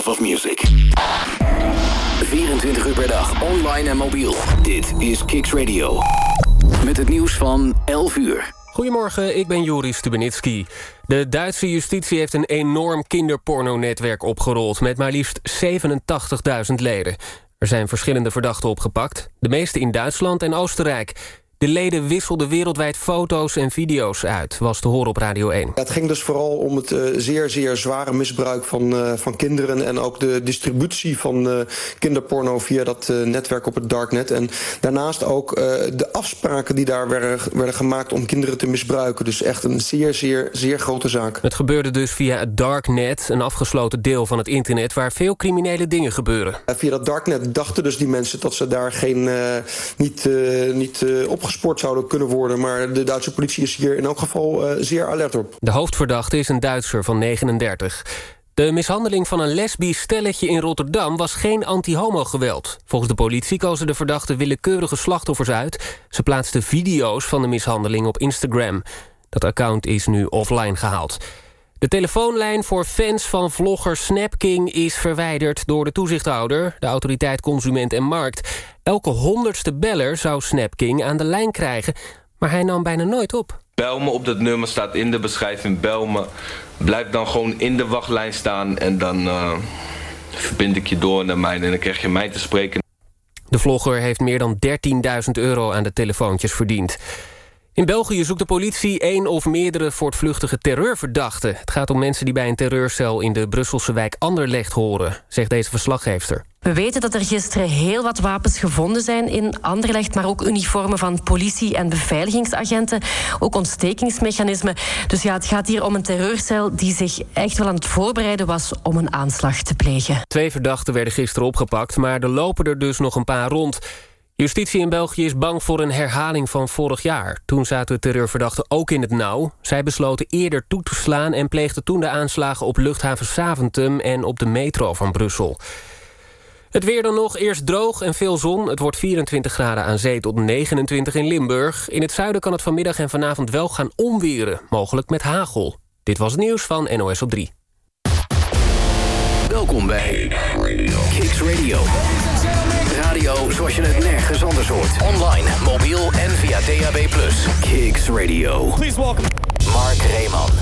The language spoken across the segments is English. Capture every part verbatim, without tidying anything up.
of music. vierentwintig uur per dag, online en mobiel. Dit is Kicks Radio. Met het nieuws van elf uur. Goedemorgen, ik ben Joris Stubenitski. De Duitse justitie heeft een enorm kinderpornonetwerk opgerold met maar liefst zevenentachtigduizend leden. Er zijn verschillende verdachten opgepakt, de meeste in Duitsland en Oostenrijk. De leden wisselden wereldwijd foto's en video's uit, was te horen op Radio één. Het ging dus vooral om het uh, zeer, zeer zware misbruik van, uh, van kinderen... en ook de distributie van uh, kinderporno via dat uh, netwerk op het darknet. En daarnaast ook uh, de afspraken die daar werden, werden gemaakt om kinderen te misbruiken. Dus echt een zeer, zeer, zeer grote zaak. Het gebeurde dus via het darknet, een afgesloten deel van het internet... waar veel criminele dingen gebeuren. Uh, via dat darknet dachten dus die mensen dat ze daar geen, uh, niet, uh, niet uh, opgesloten sport zouden kunnen worden, maar de Duitse politie is hier in elk geval uh, zeer alert op. De hoofdverdachte is een Duitser van negenendertig. De mishandeling van een lesbisch stelletje in Rotterdam was geen anti-homo-geweld. Volgens de politie kozen de verdachten willekeurige slachtoffers uit. Ze plaatsten video's van de mishandeling op Instagram. Dat account is nu offline gehaald. De telefoonlijn voor fans van vlogger Snapking is verwijderd door de toezichthouder, de autoriteit Consument en Markt. Elke honderdste beller zou Snapking aan de lijn krijgen, maar hij nam bijna nooit op. Bel me op dat nummer, staat in de beschrijving, bel me. Blijf dan gewoon in de wachtlijn staan en dan uh, verbind ik je door naar mij en dan krijg je mij te spreken. De vlogger heeft meer dan dertienduizend euro aan de telefoontjes verdiend. In België zoekt de politie één of meerdere voortvluchtige terreurverdachten. Het gaat om mensen die bij een terreurcel in de Brusselse wijk Anderlecht horen, zegt deze verslaggeefster. We weten dat er gisteren heel wat wapens gevonden zijn in Anderlecht, maar ook uniformen van politie- en beveiligingsagenten, ook ontstekingsmechanismen. Dus ja, het gaat hier om een terreurcel die zich echt wel aan het voorbereiden was om een aanslag te plegen. Twee verdachten werden gisteren opgepakt, maar er lopen er dus nog een paar rond. Justitie in België is bang voor een herhaling van vorig jaar. Toen zaten terreurverdachten ook in het nauw. Zij besloten eerder toe te slaan en pleegden toen de aanslagen op luchthaven Zaventem en op de metro van Brussel. Het weer dan nog, eerst droog en veel zon. Het wordt vierentwintig graden aan zee tot negenentwintig in Limburg. In het zuiden kan het vanmiddag en vanavond wel gaan onweren, mogelijk met hagel. Dit was het nieuws van N O S op drie. Welkom bij Kicks Radio. Radio zoals je het nergens anders hoort. Online, mobiel en via D A B plus. Kicks Radio. Please welcome Mark Reeman.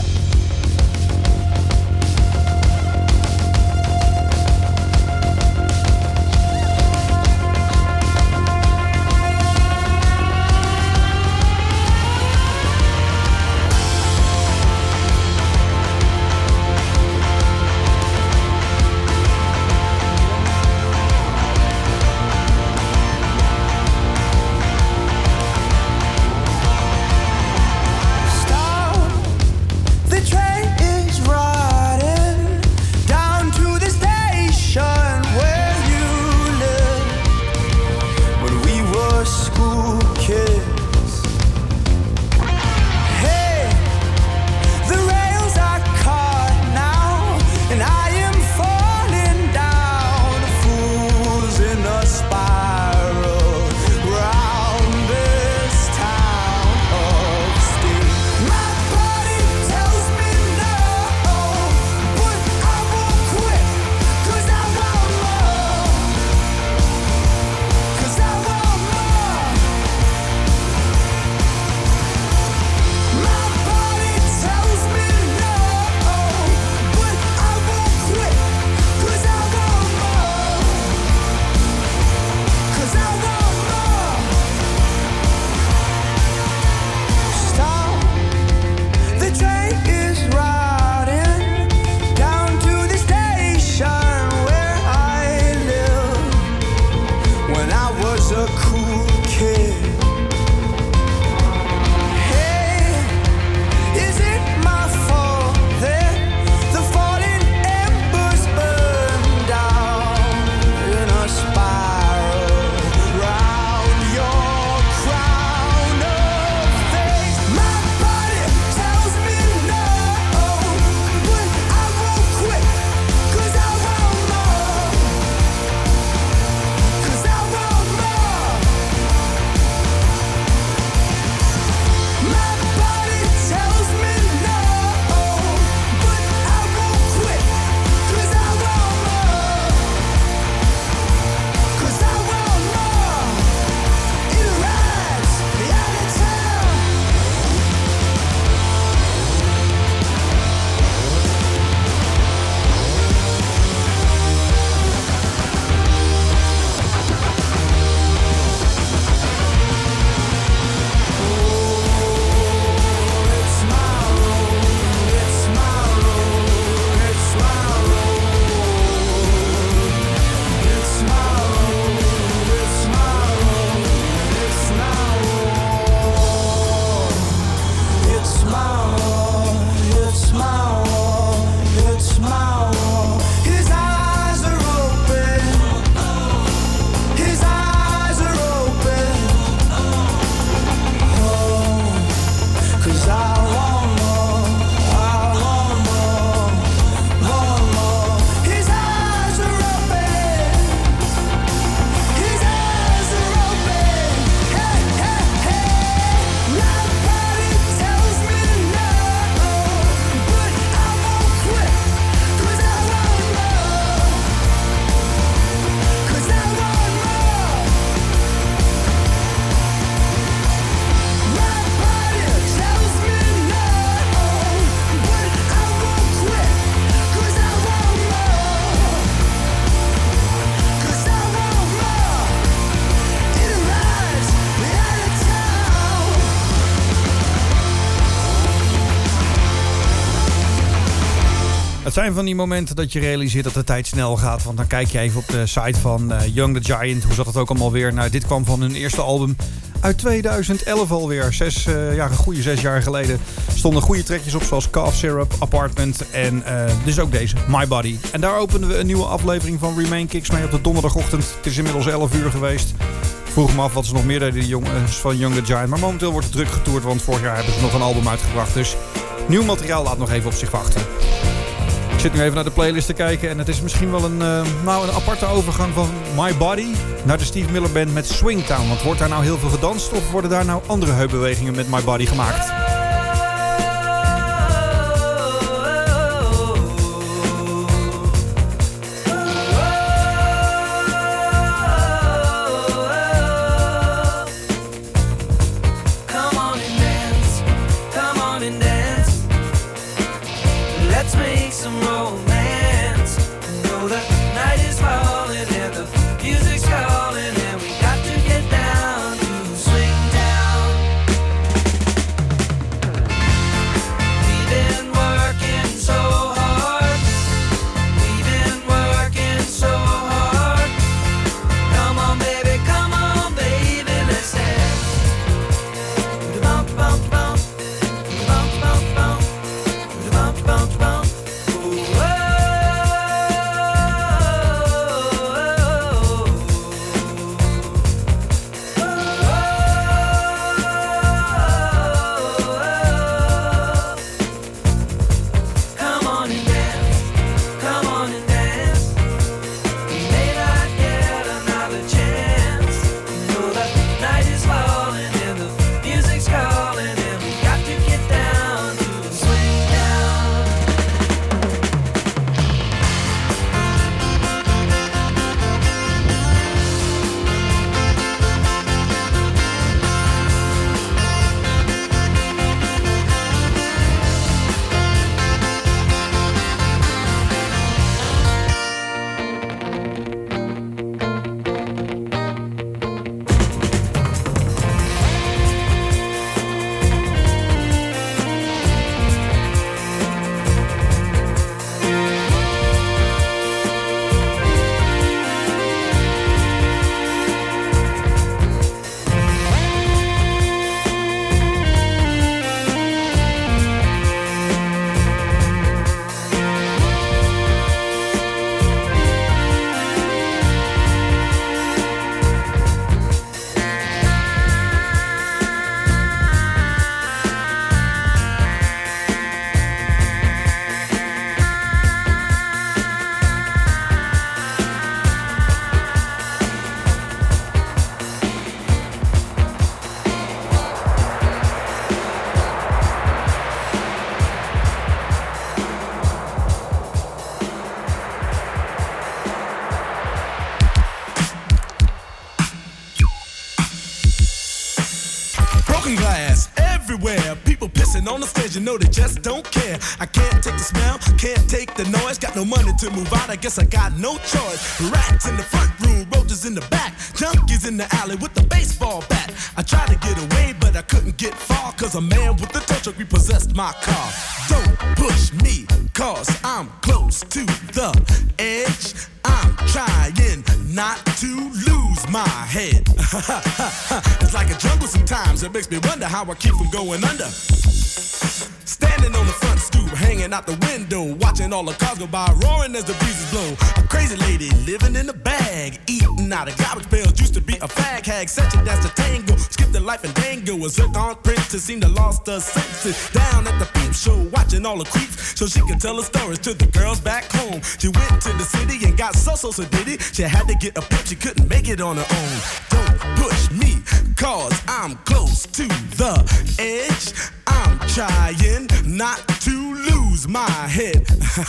Het zijn van die momenten dat je realiseert dat de tijd snel gaat. Want dan kijk je even op de site van uh, Young the Giant. Hoe zat het ook allemaal weer? Nou, dit kwam van hun eerste album uit tweeduizend elf alweer. Zes, uh, ja, een goede zes jaar geleden stonden goede trekjes op, zoals Cough Syrup, Apartment en uh, dus ook deze, My Body. En daar openden we een nieuwe aflevering van Remain Kicks mee op de donderdagochtend. Het is inmiddels elf uur geweest. Vroeg me af wat ze nog meer deden, de jongens van Young the Giant. Maar momenteel wordt het druk getoerd, want vorig jaar hebben ze nog een album uitgebracht. Dus nieuw materiaal laat nog even op zich wachten. Ik zit nu even naar de playlist te kijken en het is misschien wel een, uh, nou, een aparte overgang van My Body naar de Steve Miller Band met Swingtown. Want wordt daar nou heel veel gedanst of worden daar nou andere heupbewegingen met My Body gemaakt? On the stage, you know they just don't care. I can't take the smell, can't take the noise. Got no money to move out, I guess I got no choice. Rats in the front room, roaches in the back, junkies in the alley with the baseball bat. I tried to get away, but I couldn't get far, cause a man with a tow truck repossessed my car. Don't push me, cause I'm close to the edge. I'm trying not to lose my head. It's like a jungle sometimes, it makes me wonder how I keep from going under. Standing on the front stoop, hanging out the window, watching all the cars go by, roaring as the breezes blow. A crazy lady living in a bag, eating out of garbage pails, used to be a fag hag, such a dance to tango, skipped the life and dango. A zircon princess seemed to lost her senses, down at the peep show, watching all the creeps, so she could tell her stories to the girls back home. She went to the city and got so so so did it. She had to get a pimp, she couldn't make it on her own. Don't push me, cause I'm close to the edge. I'm trying not to lose my head.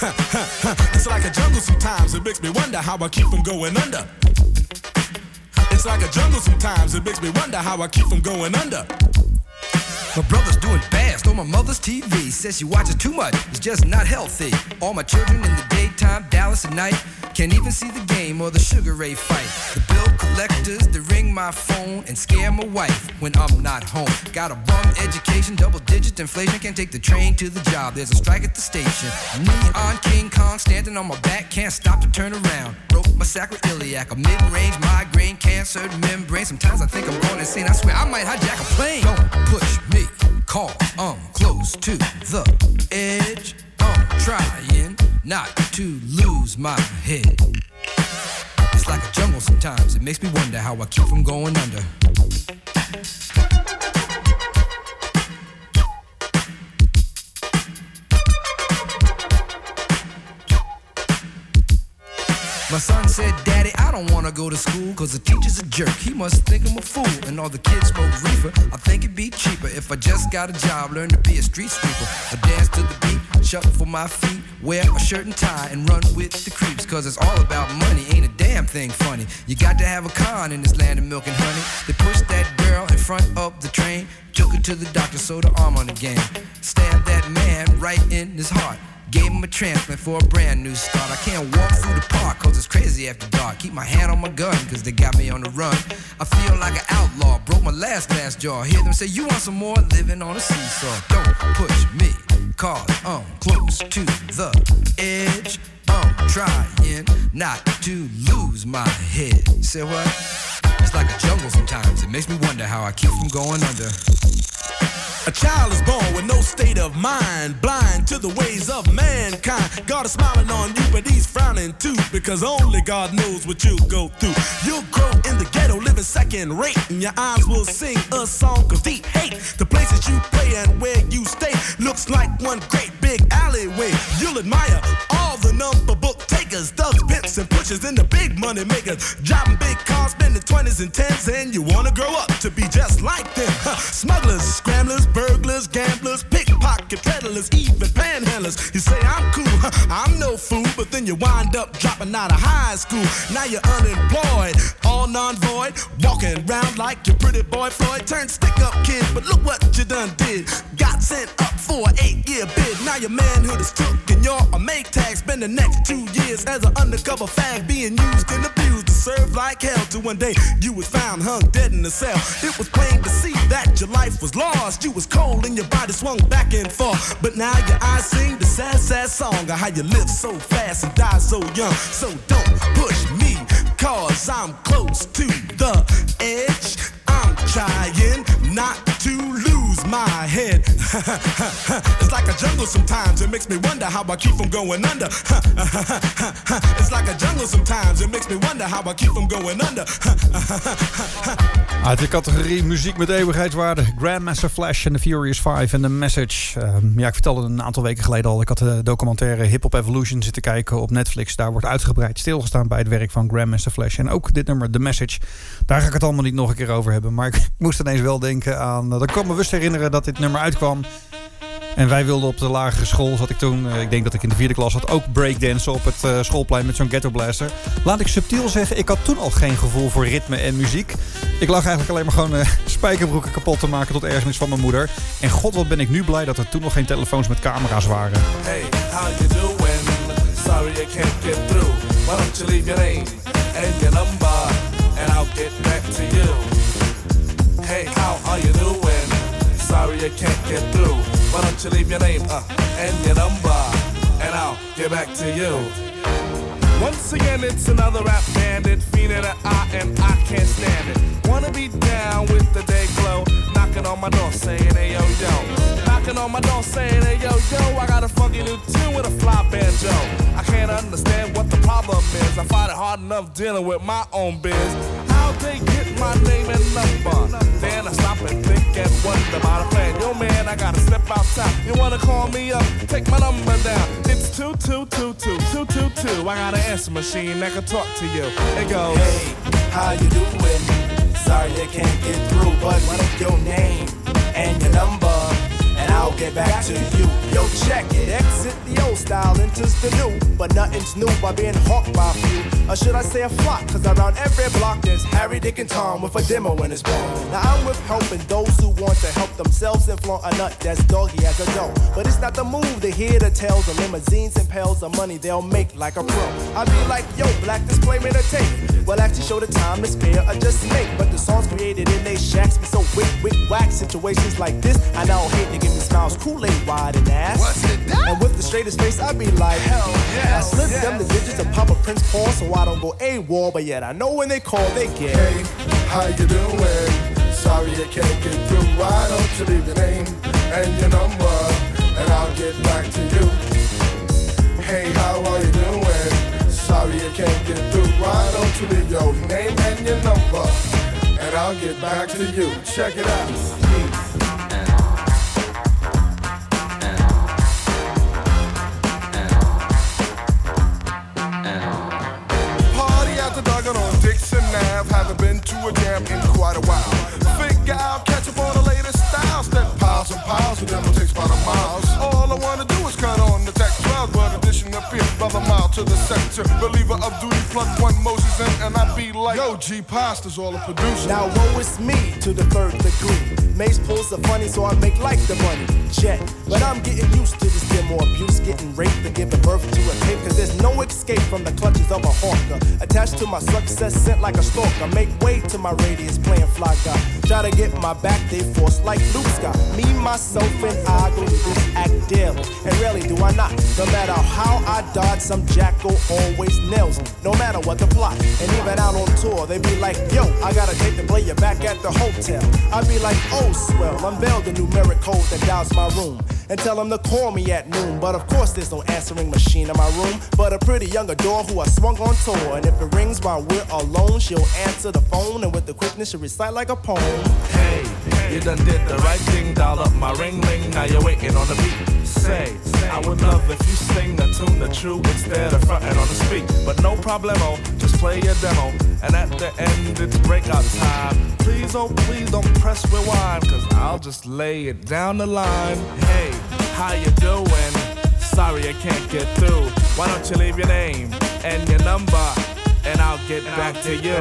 It's like a jungle sometimes, it makes me wonder how I keep from going under. It's like a jungle sometimes, it makes me wonder how I keep from going under. My brother's doing fast on my mother's T V. Says she watches too much, it's just not healthy. All my children in the daytime, Dallas at night. Can't even see the game or the Sugar Ray fight. The bill collectors, they ring my phone and scare my wife when I'm not home. Got a bum education, double digit inflation. Can't take the train to the job, there's a strike at the station. Neon King Kong standing on my back, can't stop to turn around. Broke my sacroiliac, a mid-range migraine, cancer membrane. Sometimes I think I'm going insane, I swear I might hijack a plane. Don't push me, cause I'm close to the edge. I'm trying not to lose my head. It's like a jungle sometimes, it makes me wonder how I keep from going under. My son said, Daddy, I don't wanna go to school, cause the teacher's a jerk, he must think I'm a fool. And all the kids smoke reefer, I think it'd be cheaper if I just got a job, learn to be a street sweeper. I dance to the beat, shuffle my feet, wear a shirt and tie, and run with the creeps. Cause it's all about money, ain't a damn thing funny. You got to have a con in this land of milk and honey. They pushed that girl in front of the train, took her to the doctor, sewed her arm on the game. Stabbed that man right in his heart, gave him a transplant for a brand new start. I can't walk through the park cause it's crazy after dark. Keep my hand on my gun cause they got me on the run. I feel like an outlaw, broke my last glass jaw. Hear them say, you want some more, living on a seesaw. Don't push me cause I'm close to the edge. I'm trying not to lose my head. You say what? It's like a jungle sometimes, it makes me wonder how I keep from going under. A child is born with no state of mind, blind to the ways of mankind. God is smiling on you, but he's frowning too, because only God knows what you'll go through. You'll grow in the ghetto, living second rate, and your eyes will sing a song of deep hate. The places you play and where you stay looks like one great big alleyway. You'll admire all the number book takers, thugs, pimps, and pushers, and the big money makers. Driving big cars, spending twenties and tens, and you wanna grow up to be just like them. Huh. Smugglers, scramblers, burglars, gamblers, pickpocket peddlers, even panhandlers. You say I'm cool, huh, I'm no fool, but then you wind up dropping out of high school. Now you're unemployed, all non-void, walking around like your pretty boy Floyd. Turned stick-up kid, but look what you done did. Got sent up for an eight-year bid. Now your manhood is took and you're a make tag. Spend the next two years as an undercover fag, being used and abused to serve like hell. Till one day you was found hung dead in a cell. It was plain to see that your life was lost. You was cold and your body swung back and forth. But now your eyes sing the sad, sad song of how you live so fast and die so young. So don't push me, cause I'm close to the edge. I'm trying not to lose my head. It's like a jungle sometimes, it makes me wonder how I keep from going under. It's like a jungle sometimes, it makes me wonder how I keep from going under. Uit de categorie muziek met eeuwigheidswaarde, Grandmaster Flash en The Furious Five en The Message. Uh, ja, ik vertelde een aantal weken geleden al, ik had de documentaire Hip Hop Evolution zitten kijken op Netflix. Daar wordt uitgebreid stilgestaan bij het werk van Grandmaster Flash. En ook dit nummer, The Message. Daar ga ik het allemaal niet nog een keer over hebben. Maar ik moest ineens wel denken aan... Uh, ik kan me bewust herinneren dat dit nummer uitkwam. En wij wilden op de lagere school, zat ik toen, uh, ik denk dat ik in de vierde klas had, ook breakdansen op het uh, schoolplein met zo'n ghetto blaster. Laat ik subtiel zeggen, ik had toen al geen gevoel voor ritme en muziek. Ik lag eigenlijk alleen maar gewoon uh, spijkerbroeken kapot te maken tot ergernis van mijn moeder. En god, wat ben ik nu blij dat er toen nog geen telefoons met camera's waren. Hey, how you doing? Sorry I can't get through. Why don't you leave your name and your number and I'll get back to you. Hey, how are you doing? Sorry I can't get through. Why don't you leave your name uh, and your number and I'll get back to you. Once again it's another rap bandit, fiending an eye and I can't stand it. Wanna be down with the day glow, knocking on my door saying hey yo yo. Knocking on my door saying hey yo yo, I got a funky new tune with a fly banjo. I can't understand what the problem is, I find it hard enough dealing with my own biz. How'd they get my name and number? Then I stop and think and wonder about a plan. Yo man, I gotta step outside. You wanna call me up? Take my number down. It's two two two two two two two. I got an answer machine that can talk to you. It goes, hey, how you doing? Sorry I can't get through, but what is your name and your number? And I'll I'll get back to you. Yo, check it. Exit the old style, enters the new. But nothing's new by being hawked by a few. Or should I say a flock? Cause around every block there's Harry, Dick, and Tom with a demo in his ball. Now I'm with helping those who want to help themselves and flaunt a nut that's doggy as a dough. But it's not the move to hear the tales of limousines and pails of money they'll make like a pro. I be like, yo, black display made a tape. Well, actually show the time to spare or just make. But the songs created in they shacks be so wick, wick, whack. Situations like this, I now hate to give me smiles, Kool-Aid wide and ass. What's it done? And with the straightest face, I be like, hell yeah. I slip yes. them the digits of Papa Prince Paul so I don't go AWOL. But yet I know when they call, they get. Hey, how you doing? Sorry I can't get through. Why don't you leave your name and your number, and I'll get back to you. Hey, how are you doing? Sorry I can't get through. Why don't you leave your name and your number, and I'll get back to you. Check it out. On Dixon Ave, haven't been to a jam in quite a while. Figure I'll catch up on the latest styles. That piles and piles of them will take about a mile. All I wanna do is cut on the tech twelve, but addition appear by the mile to the sector. Reliever of duty, plug one Moses in, and I be like, yo, G Pasta's all a producer. Now woe is me to the third degree. Mace pulls the funny, so I make like the money. Jet, but I'm getting used to this demo abuse, getting raped and giving birth to a tape. Cause there's no escape from the clutches of a hawker. Attached to my success, sent like a stalker. Make way to my radius, playing fly guy. Try to get my back, they force like Luke Scott. Me, myself, and I go to this act daily. And rarely do I not. No matter how I dodge, some jackal always nails me. No matter what the plot. And even out on tour, they be like, yo, I gotta take the player back at the hotel. I be like, oh, swell, unveil the numeric code that dials my room. And tell them to call me at noon. But of course there's no answering machine in my room, but a pretty young adore who I swung on tour. And if it rings while we're alone, she'll answer the phone, and with the quickness she'll recite like a poem. Hey, hey, you done did the right thing, dial up my ring ring, now you're waiting on the beat. Say, I would love if you sing a tune the true instead of frontin' on the speak. But no problemo, just play your demo, and at the end it's breakout time. Please, oh please don't press rewind, cause I'll just lay it down the line. Hey, how you doing? Sorry I can't get through. Why don't you leave your name and your number, and I'll get back to you.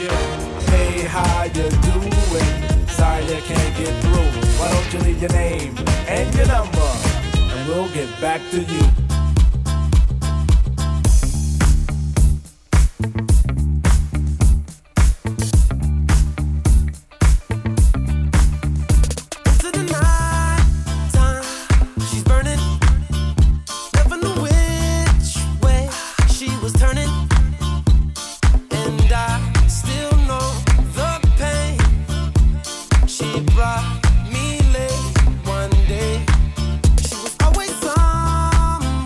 Hey, how you doing? Sorry I can't get through. Why don't you leave your name and your number, and we'll get back to you. Brought me late one day. She was always on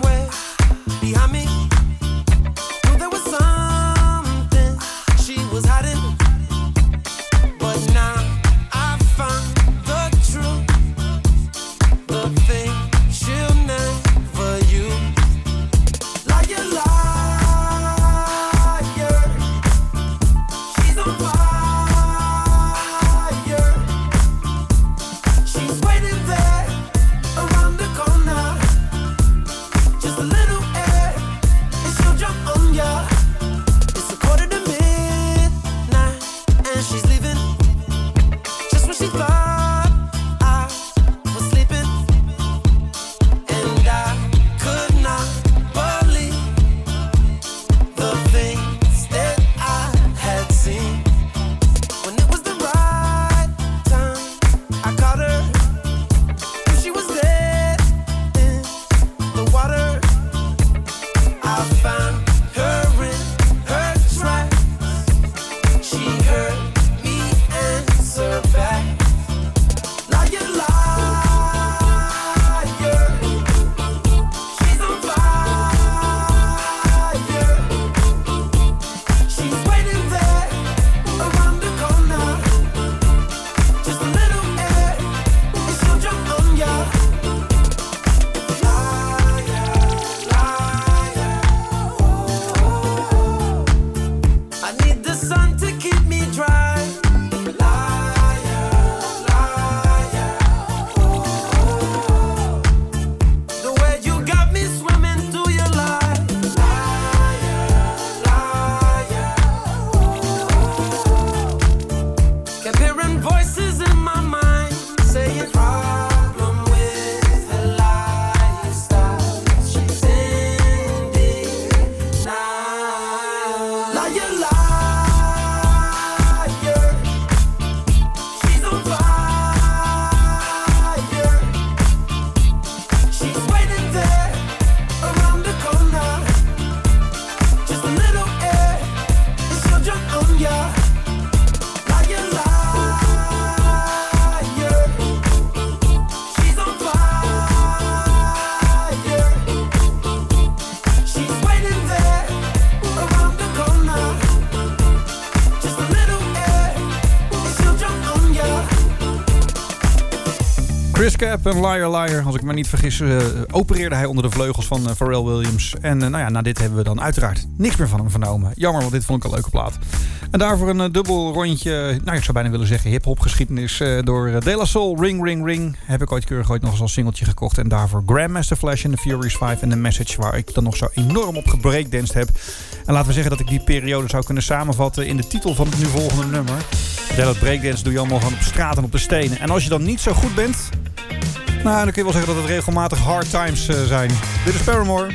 Chris Cap en Liar Liar, als ik me niet vergis, uh, opereerde hij onder de vleugels van uh, Pharrell Williams. En uh, nou ja, na dit hebben we dan uiteraard niks meer van hem vernomen. Jammer, want dit vond ik een leuke plaat. En daarvoor een uh, dubbel rondje, nou ik zou bijna willen zeggen hip-hop geschiedenis uh, door uh, De La Soul, Ring Ring Ring. Heb ik ooit keurig ooit nog eens als singeltje gekocht. En daarvoor Grandmaster Flash en The Furious vijf en The Message, waar ik dan nog zo enorm op gebreakdanced heb. En laten we zeggen dat ik die periode zou kunnen samenvatten in de titel van het nu volgende nummer. Ja, dat breakdance doe je allemaal gewoon op straat en op de stenen. En als je dan niet zo goed bent, nou, dan kun je wel zeggen dat het regelmatig hard times uh, zijn. Dit is Paramore.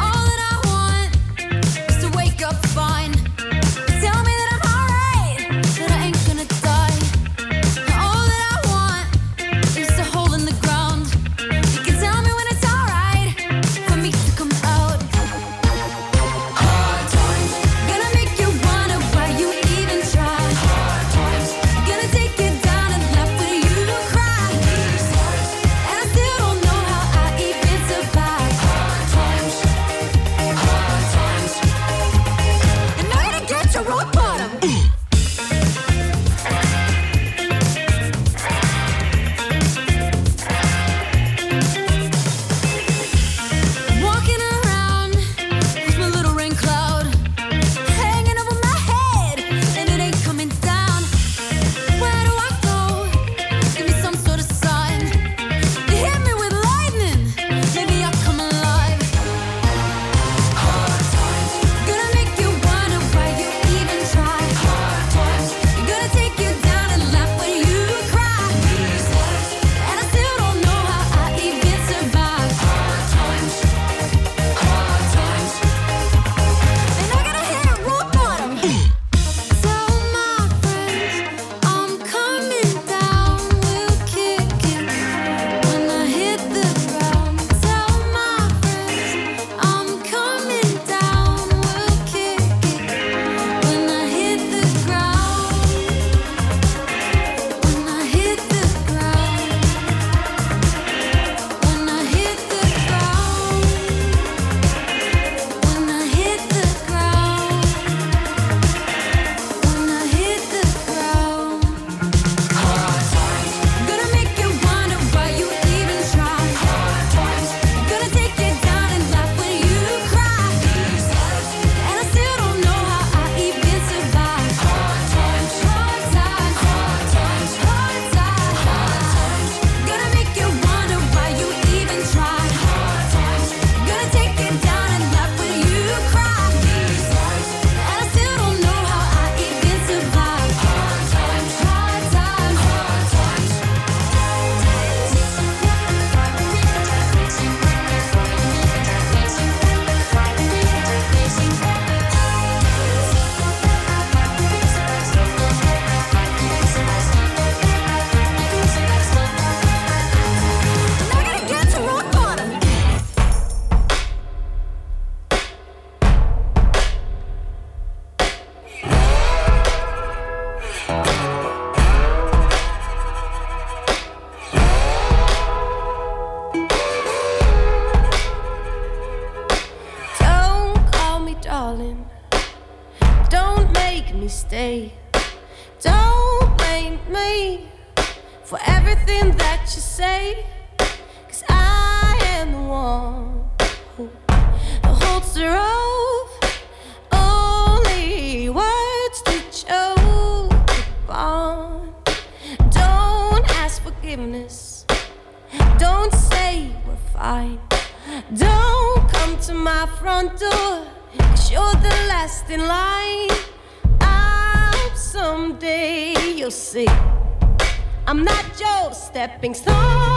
Stepping stone.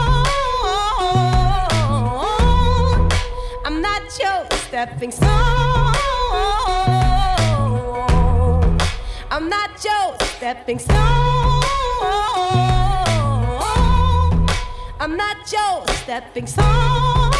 I'm not your stepping stone. I'm not your stepping stone. I'm not your stepping stone.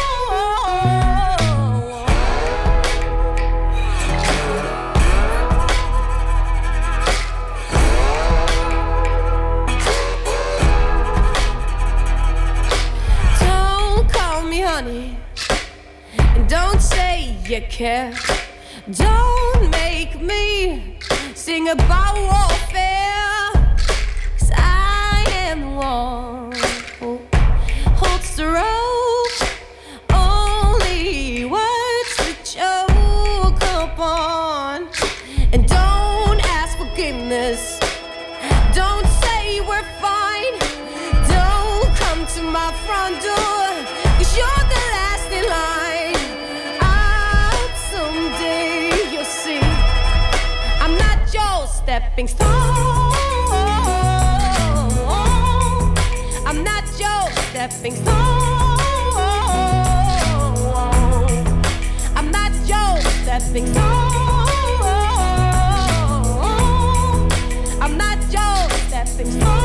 Honey, and don't say you care. Don't make me sing about warfare, 'cause I am the one who And don't ask forgiveness. Don't say we're fine. Don't come to my front door, 'cause you're the last in line. Out someday you'll see I'm not your stepping stone. I'm not your stepping stone. I'm not your stepping stone. I'm not your stepping stone.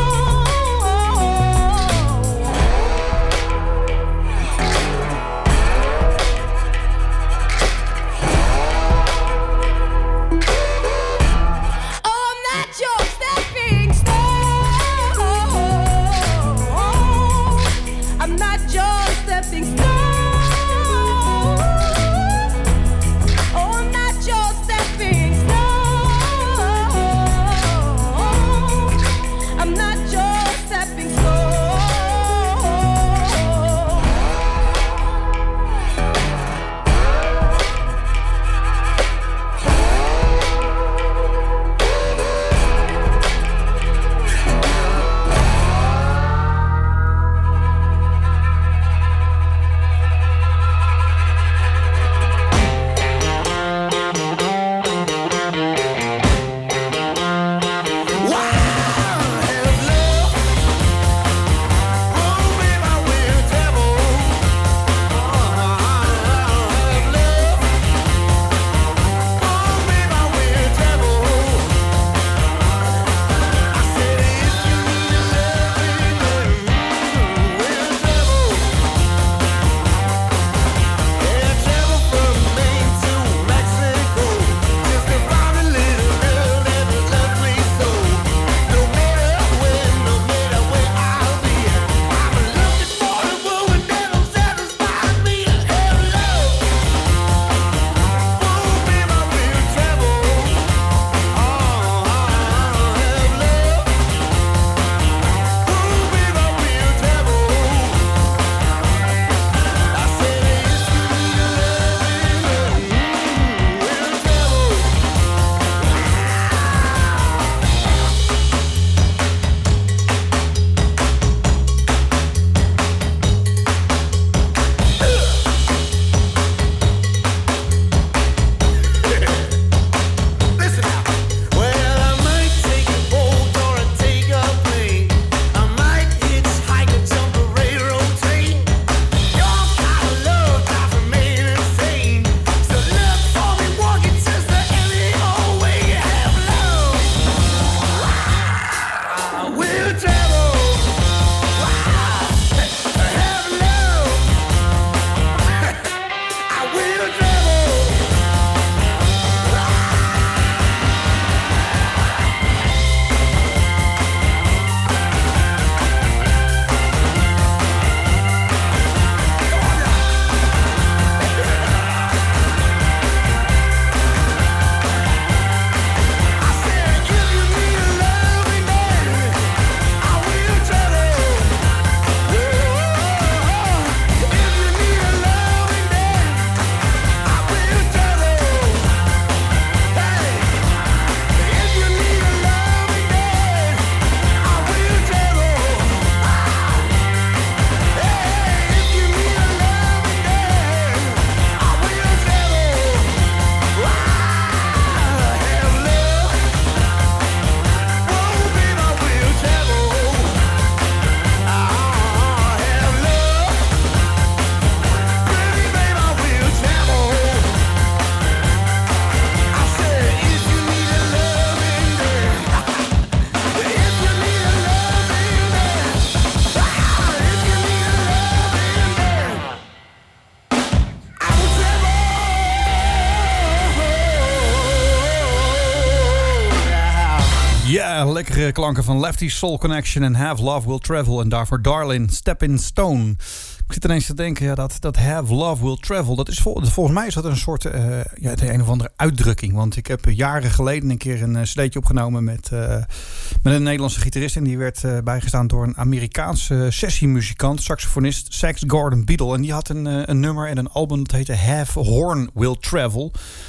Ja, lekkere klanken van Lefty Soul Connection en Have Love Will Travel. En daarvoor Darlin, Stepping Stone. Ik zit ineens te denken, ja, dat, dat Have Love Will Travel, dat is vol, volgens mij is dat een soort, uh, ja, de een of andere uitdrukking. Want ik heb jaren geleden een keer een uh, cd'tje opgenomen met, uh, met een Nederlandse gitarist. En die werd uh, bijgestaan door een Amerikaanse sessiemuzikant, saxofonist, Sax Gordon Beadle. En die had een, uh, een nummer en een album dat heette Have Horn Will Travel.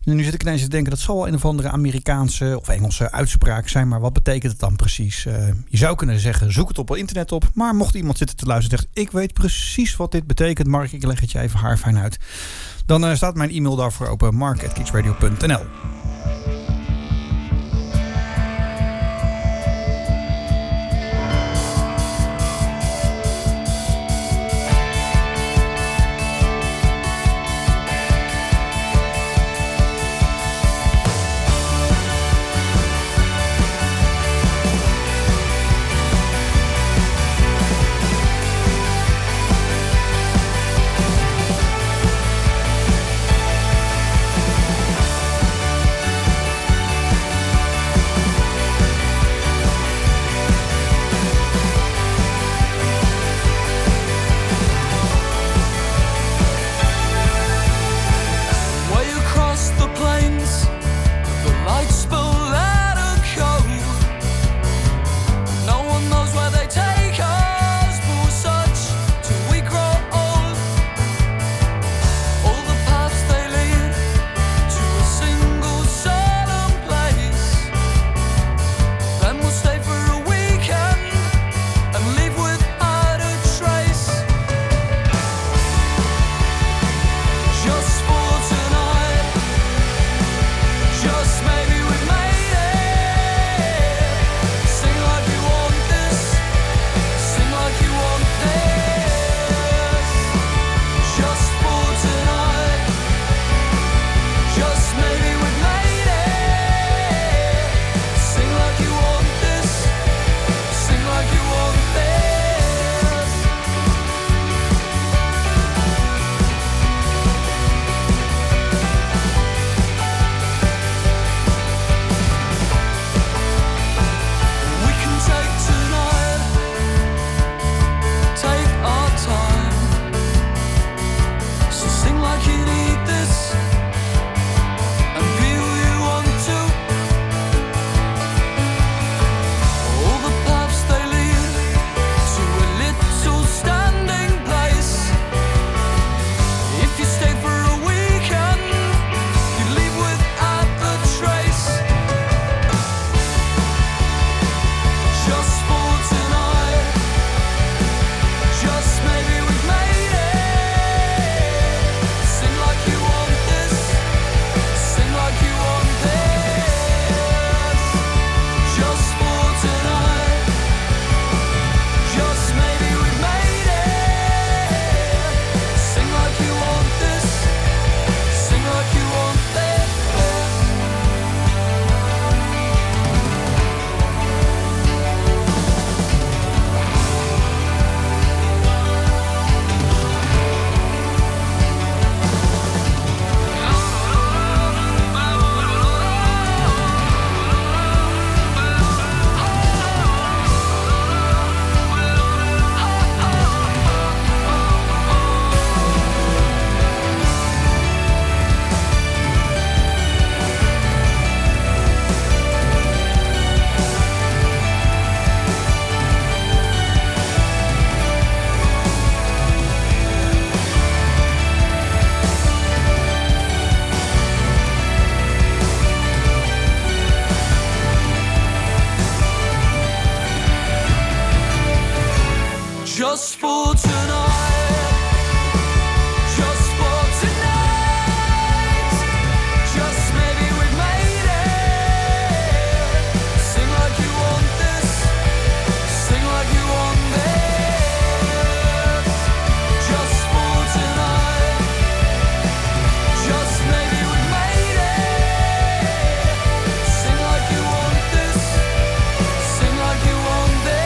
Nu zit ik ineens te denken, dat zal wel een of andere Amerikaanse of Engelse uitspraak zijn. Maar wat betekent het dan precies? Uh, je zou kunnen zeggen, zoek het op het internet op. Maar mocht iemand zitten te luisteren en zegt, ik weet precies wat dit betekent, Mark, ik leg het je even haarfijn uit. Dan uh, staat mijn e-mail daarvoor open, mark at kicksradio punt n l. Just for tonight, just for tonight, just maybe we've made it. Sing like you want this, sing like you want this. Just for tonight, just maybe we've made it. Sing like you want this, sing like you want this.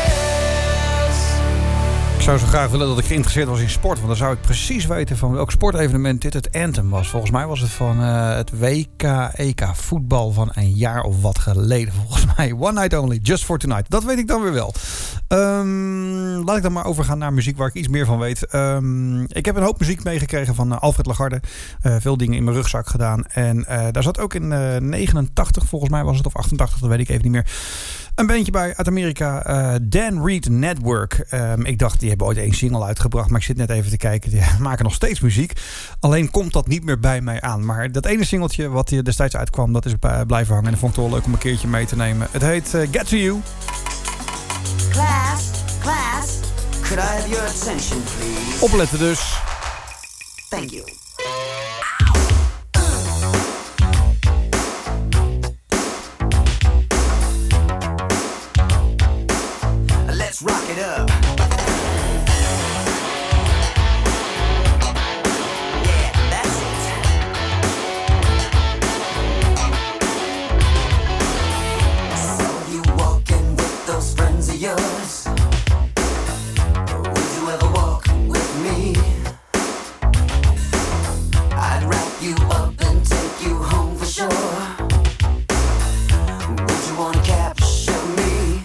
Ik zou zo graag willen dat ik geïnteresseerd was in sport. Want dan zou ik precies weten van welk sportevenement dit het anthem was. Volgens mij was het van uh, het W K E K voetbal van een jaar of wat geleden. Volgens mij One Night Only, Just for Tonight. Dat weet ik dan weer wel. Um, laat ik dan maar overgaan naar muziek waar ik iets meer van weet. Um, ik heb een hoop muziek meegekregen van uh, Alfred Lagarde. Uh, veel dingen in mijn rugzak gedaan. En uh, daar zat ook in uh, negenentachtig, volgens mij was het, of achtentachtig, dat weet ik even niet meer. Een bandje bij uit Amerika, uh, Dan Reed Network. Um, ik dacht, die hebben hebben ooit één single uitgebracht, maar ik zit net even te kijken. Die maken nog steeds muziek. Alleen komt dat niet meer bij mij aan. Maar dat ene singeltje wat hier destijds uitkwam, dat is blijven hangen. En dat vond ik toch wel leuk om een keertje mee te nemen. Het heet uh, Get To You. Class, class, could I have your attention, please? Opletten dus. Thank you. Let's rock it up. Yeah, that's it. So you walking with those friends of yours? Would you ever walk with me? I'd wrap you up and take you home for sure. Would you wanna capture me?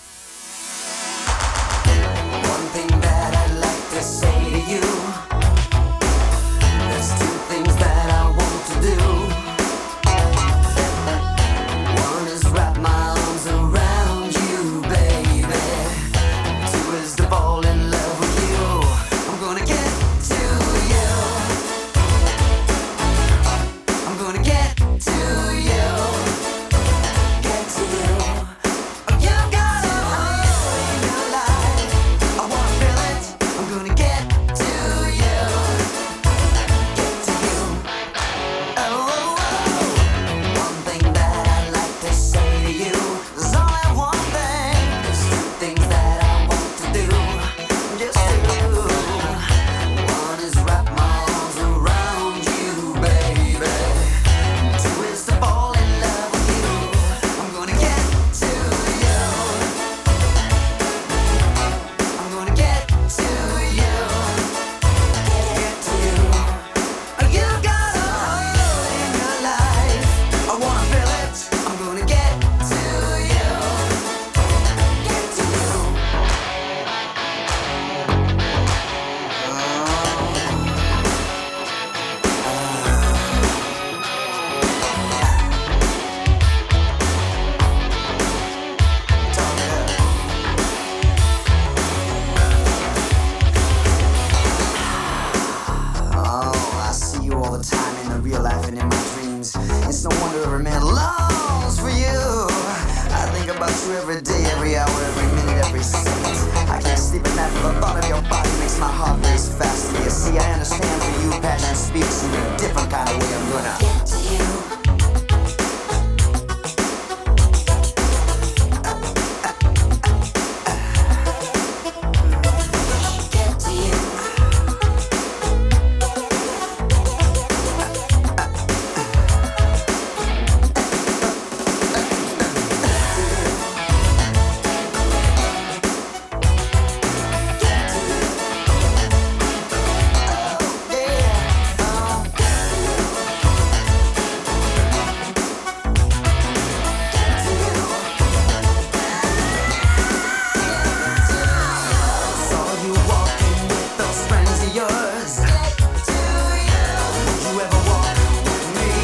One thing that I'd like to say to you, there's two things that I want to do. One is wrap my arms around you, baby. Two is to fall in love with you. I'm gonna get to you. I'm gonna get to you. Get to you. You got a hole in your life. I wanna feel it. I'm gonna get to you. Get to you. Oh, oh, oh. One thing that I'd like to say to you is only one thing. There's two things that I want to do. Just two. One is wrap my arms around you, baby. Two is to fall in love with you. I'm gonna get to you. I'm gonna get to you. Get to you. You got a hole in your life. I wanna feel it. I'm gonna get to you. Get to you. Oh, I see you all the time in the real life and in my dreams. It's no wonder every man longs for you. I think about you every day, every hour, every minute, every second. I can't sleep at night for the thought of your body makes my heart race faster. You see, I understand for you, passion speaks in a different kind of way. I'm gonna get to you. Get to you. Saw you walking with those friends of yours. Would you ever walk with me?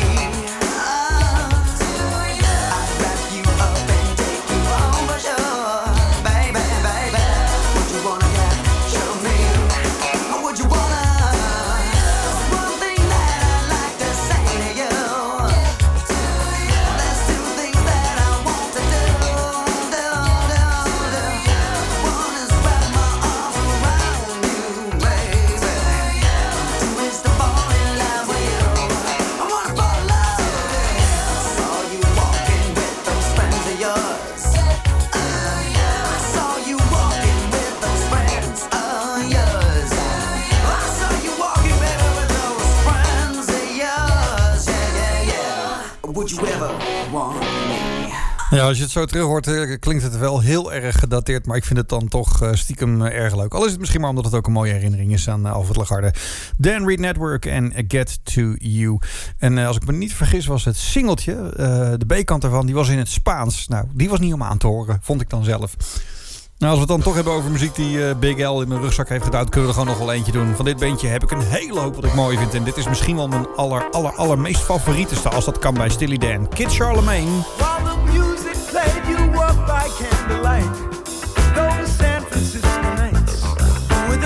I'd wrap you up and take you home for sure, baby, baby. Would you wanna capture me? Or would you wanna? One thing that I'd like to say to you. There's two things that I want to do, do, do, do. One is wrap my arms around you, baby. Two is to fall in love with you. I wanna fall in love. Saw you walking with those friends of yours. I saw you walking with those friends of yours. I saw you walking, baby, with those friends of yours. Yeah, yeah, yeah. Would you ever want me? Ja, als je het zo terug hoort, eh, klinkt het wel heel erg gedateerd. Maar ik vind het dan toch eh, stiekem eh, erg leuk. Al is het misschien maar omdat het ook een mooie herinnering is aan uh, Alfred Lagarde. Dan Reed Network en Get To You. En uh, als ik me niet vergis was het singeltje, uh, de B-kant ervan, die was in het Spaans. Nou, die was niet om aan te horen, vond ik dan zelf. Nou, als we het dan toch hebben over muziek die uh, Big L in mijn rugzak heeft gedaan, kunnen we er gewoon nog wel eentje doen. Van dit bandje heb ik een hele hoop wat ik mooi vind. En dit is misschien wel mijn aller, aller, allermeest favorieteste, als dat kan, bij Steely Dan. Kid Charlemagne. While the music played, you walked by candlelight. Those San Francisco nights.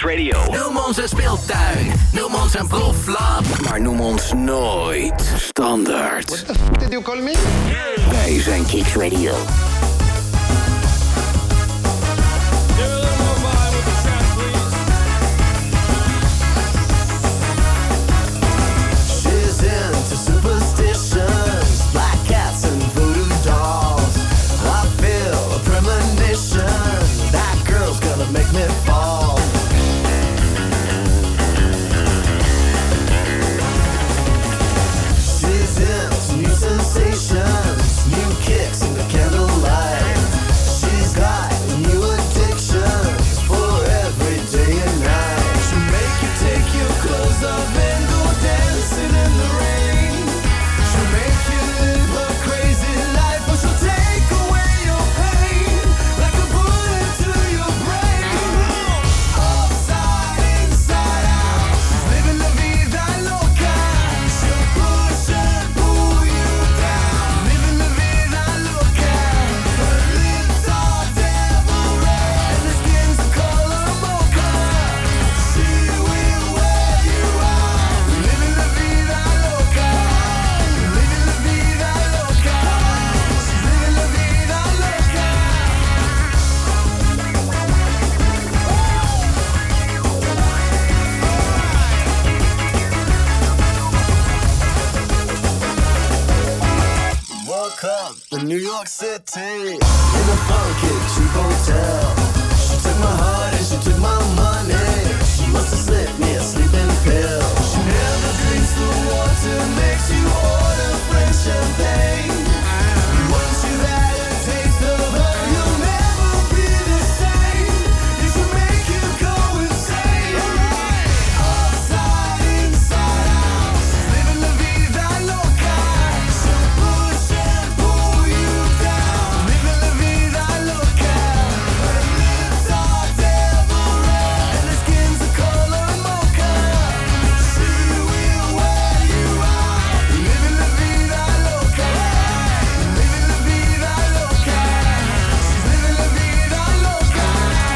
Radio. Noem ons een speeltuin, noem ons een proeflab, maar noem ons nooit standaard. What the f*** did you call me? Yeah. Wij zijn Kicks Radio. Into superstitions, black cats and voodoo dolls. I feel a premonition, that girl's gonna make me fall. She's into new sensations, new kicks in the candlelight. She's got new addictions for every day and night. She'll make you take your clothes off and go dancing in the rain. In New York City, in a funky cheap hotel. She took my heart and she took my money. She must have slipped me a sleeping pill. She never drinks the water, makes you order French champagne. Once you've had a taste of her, you'll never be the same. It should make you go insane. Upside, inside out, she's living la vida loca. She'll push and pull you down, living la vida loca. Her lips are devil red and her skin's the color mocha. She will wear you out, living la vida loca, living la vida loca. She's living la vida loca.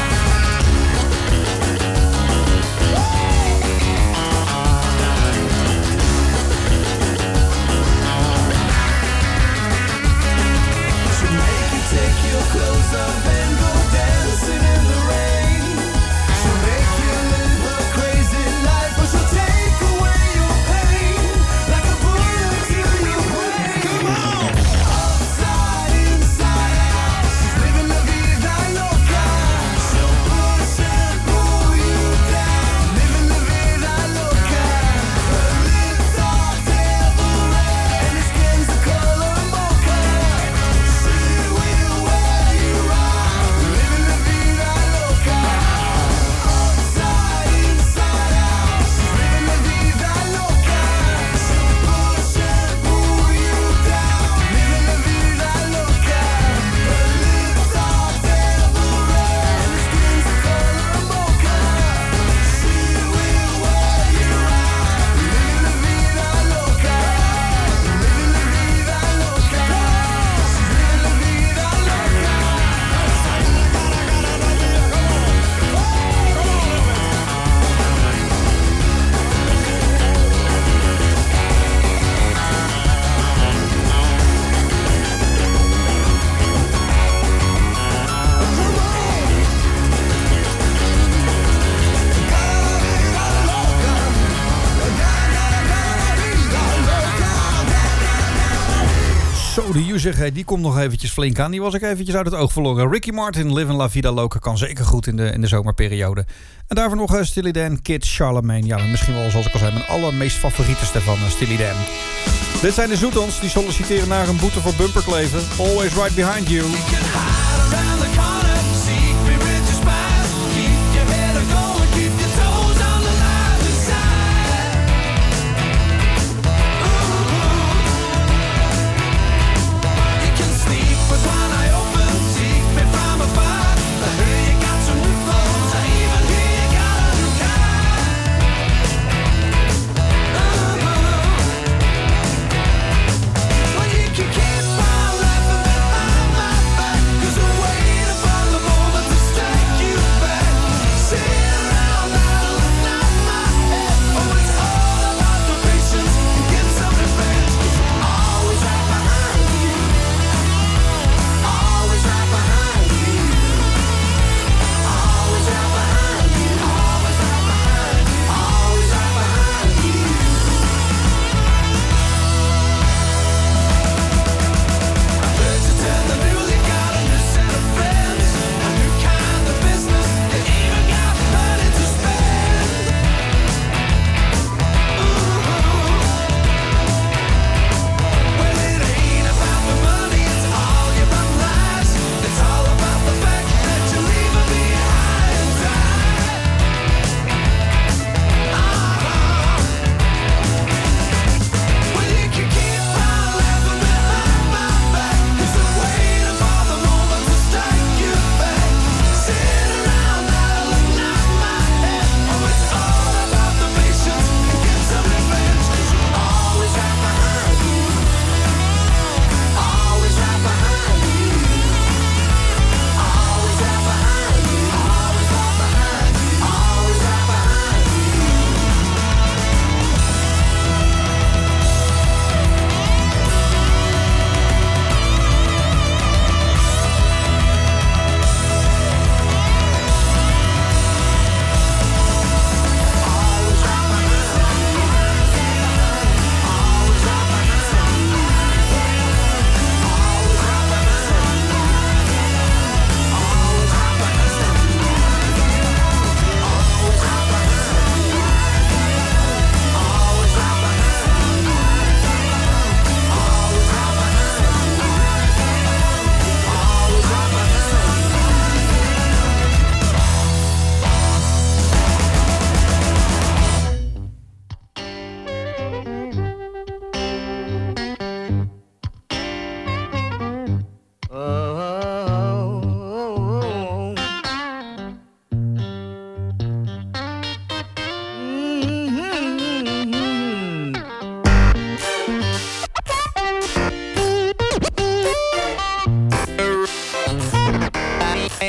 She'll make you take your clothes off and go dancing in the rain. She'll make you live a crazy life, but she'll take away your pain like a bullet to your brain. Come on! Upside, inside out, she's living la vida loca. She'll push and pull you down, living la vida loca. Her lips are devil red and her skin's the color mocha. She will wear you out, living la vida loca. Upside, inside out, she's living la vida loca. She'll push and pull you down, living la vida loca. Her lips are devil red and her skin's the color mocha. She will wear you out, living la vida loca, living la vida loca. She's living la vida loca. Zo, de User, die komt nog eventjes flink aan. Die was ik eventjes uit het oog verloren. Ricky Martin, Livin' La Vida Loca, kan zeker goed in de, in de zomerperiode. En daarvoor nog uh, Steely Dan, Kids, Charlemagne. Ja, misschien wel, zoals ik al zei, mijn allermeest favorieteste van uh, Steely Dan. Dit zijn de Zoetons, die solliciteren naar een boete voor bumperkleven. Always right behind you. Keep my life behind my back, 'cause the weight upon the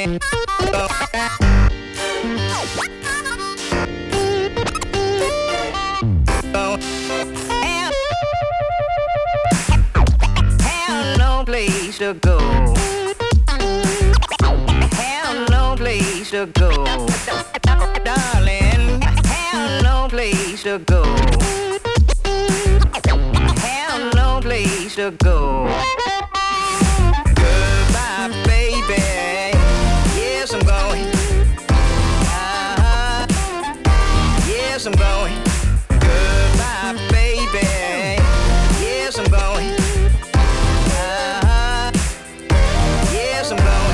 Place to go. Have no place to go. Darling, have no place to go. Have no place to go. Goodbye, baby. Yes, I'm going. Uh-huh. Yes, I'm going. Goodbye, baby. Yes, I'm going. I'm going.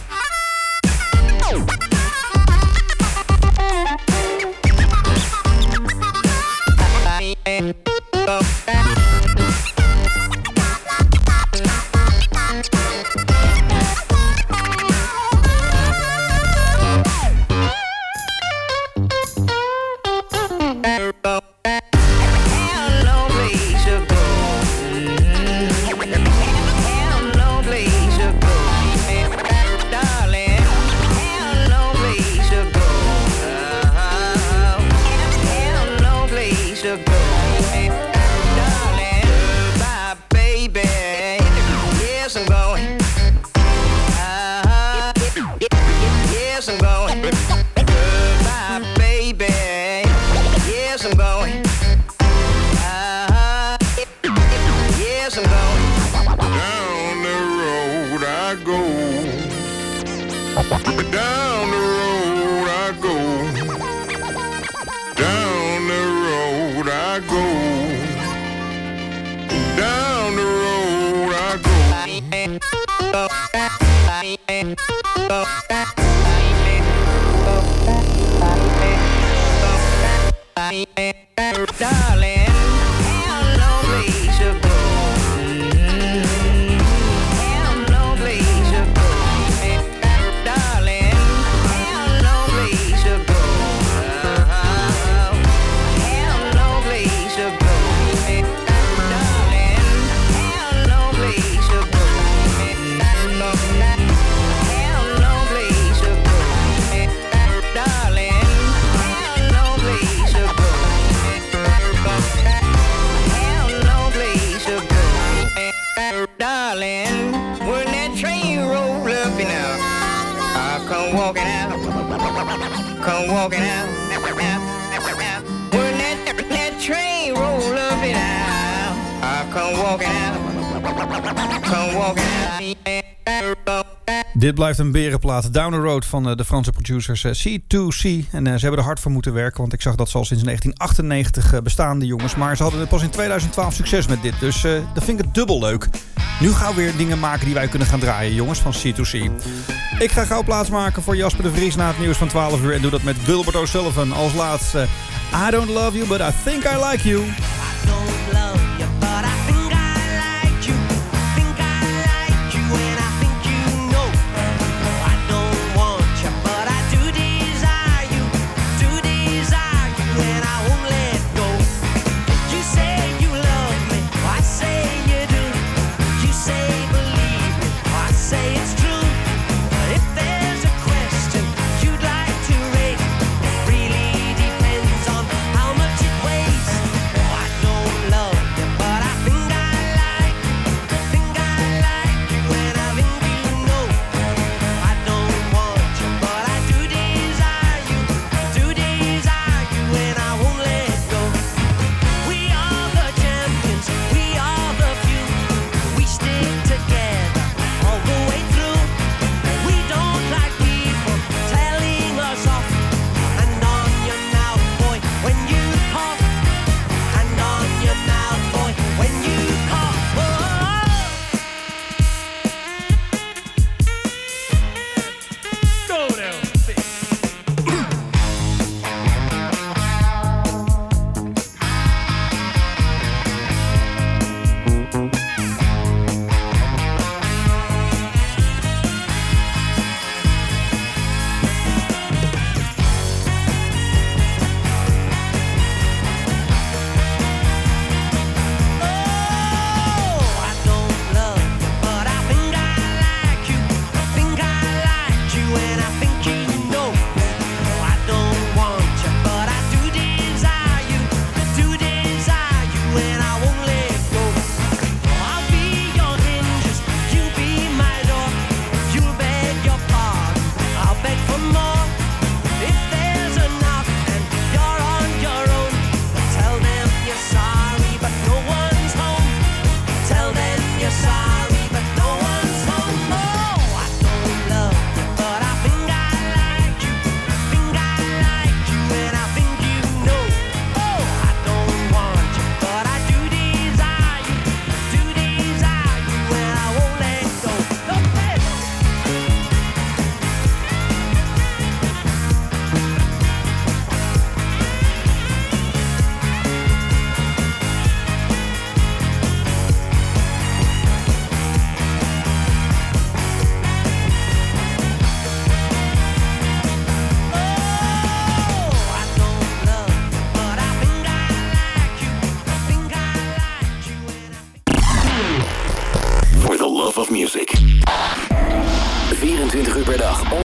Down the road I go. Down the road I go. Down the road I go. Darling, have no place to go. Have no place to go. Darling, have no place to go. Have no place to go. Darling, have no place to go. Have no place to go. Darling, have no place to go. Darling, when that train roll up and out, I come walking out, come walking out. When that, that train roll up and out, I come walking out, come walking out. Dit blijft een berenplaat. Down the Road van uh, de Franse producers uh, C two C. En uh, ze hebben er hard voor moeten werken. Want ik zag dat ze al sinds negentien achtennegentig uh, bestaan, die jongens. Maar ze hadden pas in tweeduizend twaalf succes met dit. Dus uh, dat vind ik het dubbel leuk. Nu gaan we weer dingen maken die wij kunnen gaan draaien, jongens, van C two C. Ik ga gauw plaatsmaken voor Jasper de Vries na het nieuws van twaalf uur. En doe dat met Gilbert O'Sullivan als laatste. I don't love you, but I think I like you.